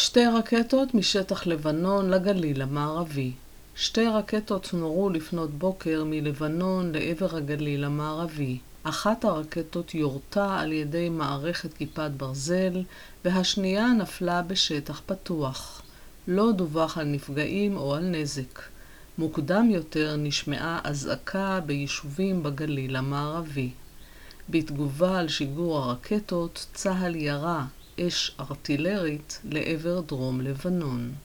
שתי רקטות משטח לבנון לגליל המערבי. שתי רקטות נורו לפנות בוקר מלבנון לעבר הגליל המערבי. אחת הרקטות יורתה על ידי מערכת כיפת ברזל, והשנייה נפלה בשטח פתוח. לא דווח על נפגעים או על נזק. מוקדם יותר נשמעה אזעקה ביישובים בגליל המערבי. בתגובה על שיגור הרקטות, צה"ל ירה אש ארטילרית לעבר דרום לבנון.